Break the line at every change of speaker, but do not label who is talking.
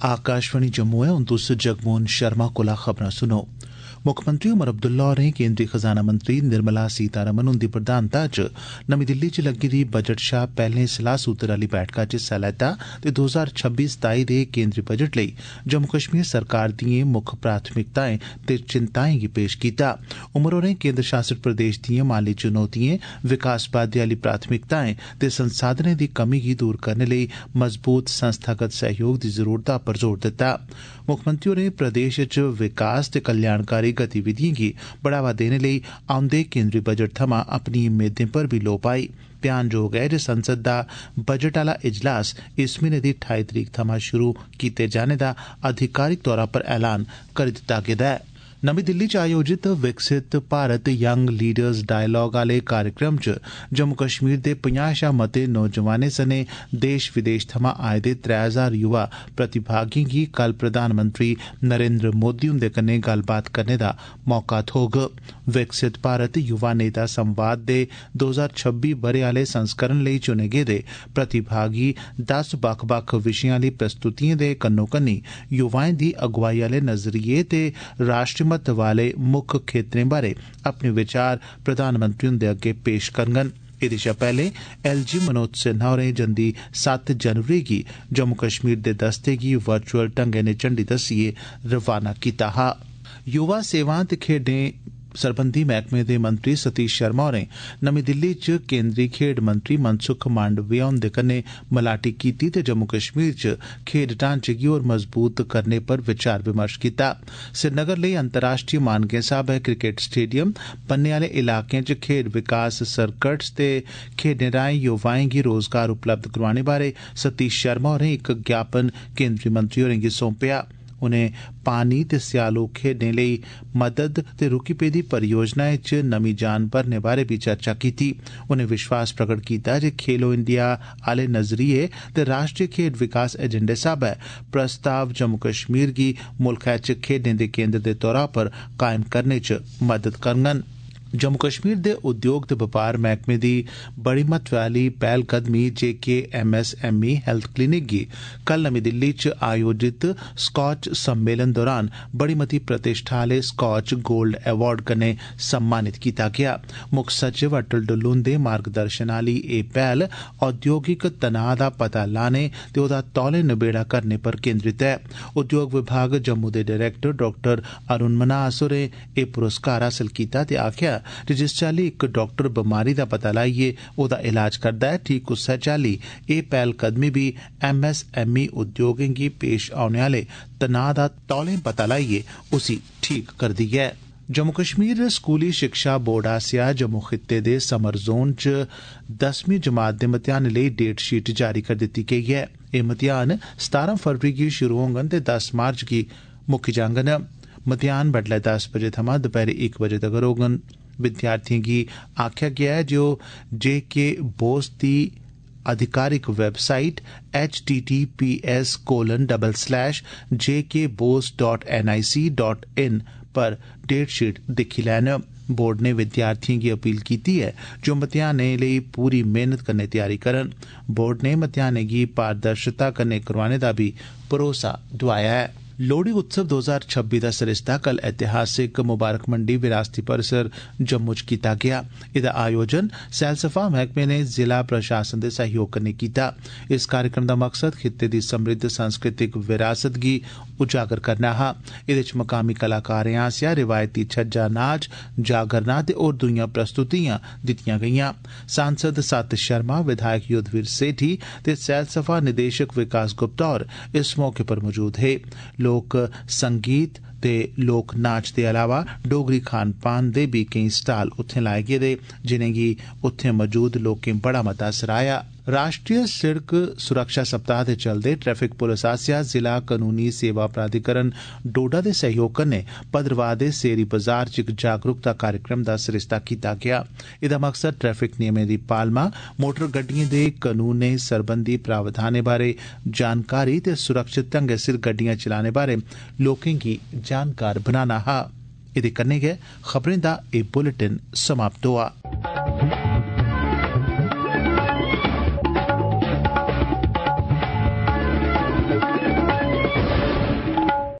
आकाशवाणी जम्मू है। हुण तुस जगमोहन शर्मा कोला खबरां सुनो। मुक्खमंत्री उमर अब्दुल्ला होरें केंद्री खजाना मंत्री निर्मला सीतारमण हुंदी प्रधानता च नमीं दिल्ली च लग्गी दी बजट शा पैहले सलाह सूत्र आली बैठका च हिस्सा लैता ते 2026-27 दे केंद्री बजट लेई जम्मू कश्मीर सरकार दिएं मुक्ख प्राथमिकताएं ते चिंताएं गी पेश कीता। उमर होरें केंद्र शासित प्रदेश दिएं माली चुनौतिएं, विकास बाद्दे आली प्राथमिकताएं ते संसाधनें दी कमी गी दूर करने लेई मजबूत संस्थागत सहयोग दी जरूरता पर जोर दित्ता। मुक्खमंत्री होरें प्रदेश च विकास ते कल्याणकारी गतिविधिएं गी बढ़ावा देने लेई औंदे केंद्री बजट थमां अपनी मेदें पर बी लोऽ पाई। ध्यानजोग ऐ जे संसद दा बजट आला इजलास इस म्हीने दी 28 तरीक थमां शुरू कीते जाने दा अधिकारिक तौरा पर ऐलान करी दित्ता गेदा ऐ। नमीं दिल्ली च आयोजित विकसित भारत यंग लीडर्स डायलॉग आले कार्यक्रम च जम्मू कश्मीर दे 50 शा मते नौजवानें सने देश विदेश थमां आए दे 3000 युवा प्रतिभागिएं गी कल प्रधानमंत्री नरेंद्र मोदी हुंदे कन्नै गल्लबात करने दा मौका थ्होग। विकसित भारत युवा नेता संवाद दे 2026 ब'रे आले संस्करण लेई चुने गेदे प्रतिभागी 10 बक्ख-बक्ख विशें आली प्रस्तुतिएं दे कन्नो-कन्नी युवाएं दी अगुवाई आले नजरिये ते राष्ट्रीय महत्व आले मुक्ख खेत्तरें बारै अपने विचार प्रधानमंत्री हुंदे अग्गे पेश करङन। एह्दे शा पैहले एलजी मनोज सिन्हा होरें जंदी 7 जनवरी गी जम्मू कश्मीर दे दस्ते गी वर्चुअल ढंगै नै झंडी दस्सिए रवाना कीता हा। युवा सेवां ते खेड्डें सरबंधी मैह्कमे दे मंत्री सतीश शर्मा होरें नमीं दिल्ली च केंद्री खेड्ड मंत्री मनसुख मांडविया हुंदे कन्नै मलाटी कीती ते जम्मू कश्मीर च खेड्ड ढांचे गी होर मजबूत करने पर विचार विमर्श कीता। श्रीनगर लेई अंतर्राष्ट्रीय मानकें स्हाबै क्रिकेट स्टेडियम, बन्ने आले इलाकें च खेड्ड विकास सर्कट्स ते खेड्डें राएं युवाएं गी रोजगार उपलब्ध करोआने बारै सतीश शर्मा होरें इक ज्ञापन केंद्री मंत्री होरें गी सौंपेआ। उनें पानी ते स्यालू खेड्डें लेई मदद ते रुकी पेदी परियोजनाएं च नमीं जान भरने बारै बी चर्चा कीती। उनें विश्वास प्रगट कीता जे खेलो इंडिया आले नजरिये ते राष्ट्रीय खेड्ड विकास एजेंडे स्हाबै प्रस्ताव जम्मू कश्मीर गी मुल्खै च खेड्डें दे केंद्र दे तौरा पर कायम करने च मदद करङन। जम्मू कश्मीर दे उद्योग ते बपार मैह्कमे दी बड़ी महत्व आली पैह्लकदमी JKMSME हेल्थ क्लिनिक गी कल नमीं दिल्ली च आयोजित स्कॉच सम्मेलन दौरान बड़ी मती प्रतिष्ठा आले स्कॉच गोल्ड अवार्ड कन्नै सम्मानित कीता गेआ। मुक्ख सचिव अटल डुल्लू हुंदे मार्गदर्शन आली एह् पैह्ल औद्योगिक तनाऽ दा पता लाने ते ओह्दा तौले नबेड़ा करने पर केंद्रित ऐ। उद्योग विभाग जम्मू दे डायरेक्टर डॉ अरुण मन्हास होरें एह् पुरस्कार हासल कीता ते आखेआ जे जिस चाल्ली इक डॉक्टर बमारी दा पता लाइयै ओह्दा इलाज करदा ऐ, ठीक उस्सै चाल्ली एह् पैह्लकदमी बी MSME उद्योगें गी पेश औने आले तनाऽ दा तौले पता लाइयै उसी ठीक करदी ऐ। जम्मू कश्मीर स्कूली शिक्षा बोर्ड आसेआ जम्मू खित्ते दे समर जोन च 10वीं जमात दे मतेयानें लेई डेट शीट जारी करी दित्ती गेई ऐ। एह् मतेयान 17 फरवरी गी शुरू होङन ते 10 मार्च गी मुक्की जाङन। मतेयान बड्डलै 10 बजे थमां दपैह्री 1 बजे तगर होङन। विद्यार्थिएं गी आखेआ गेआ ऐ जे ओह् JK बोस दी आधिकारिक वेबसाइट https://jkbose.nic.in पर डेट शीट दिक्खी लैन। बोर्ड ने विद्यार्थिएं गी अपील कीती ऐ जे ओह् मतेयानें लेई पूरी मेहनत कन्नै त्यारी करन। बोर्ड ने मतेयानें गी पारदर्शिता कन्नै करोआने दा बी भरोसा दोआया ऐ। लोहड़ी उत्सव 2026 दा सरिस्ता कल ऐतिहासिक मुबारक मंडी विरासती परिसर जम्मू च कीता गेआ। एह्दा आयोजन सैलसफा मैह्कमे ने जिला प्रशासन दे सहयोग कन्नै कीता। इस कार्यक्रम दा मकसद खित्ते दी समृद्ध सांस्कृतिक विरासत गी उजागर करना हा। एह्दे च मकामी कलाकारें आसेआ रिवायती छज्जा नाच, जागरना ते होर दुईयां प्रस्तुतियां दित्तियां गेईआं। सांसद सत शर्मा, विधायक युद्धवीर सेठी ते सैलसफा निदेशक विकास गुप्ता होर इस मौके पर मौजूद हे। लोक संगीत ते लोक नाच दे अलावा डोगरी खान पान दे बी केईं स्टाल उत्थें लाए गेदे, जिनेंगी उत्थें मौजूद लोकें बड़ा मता सराहया। राष्ट्रीय सिड़क सुरक्षा सप्ताह दे चलदे ट्रैफिक पुलिस आसेआ जिला कानूनी सेवा प्राधिकरण डोडा दे सहयोग कन्नै भद्रवाह दे सेरी बाजार च इक जागरूकता कार्यक्रम दा सरिस्ता कीता गेआ। एह्दा मकसद ट्रैफिक नियमें दी पालमा, मोटर गड्डिएं दे कानूनें सरबंधी प्रावधानें बारै जानकारी ते सुरक्षित ढंगै सिर गड्डियां चलाने बारै लोकें गी जानकार बनाना हा। एह्दे कन्नै गै खबरें दा एह् बुलेटिन समाप्त होआ।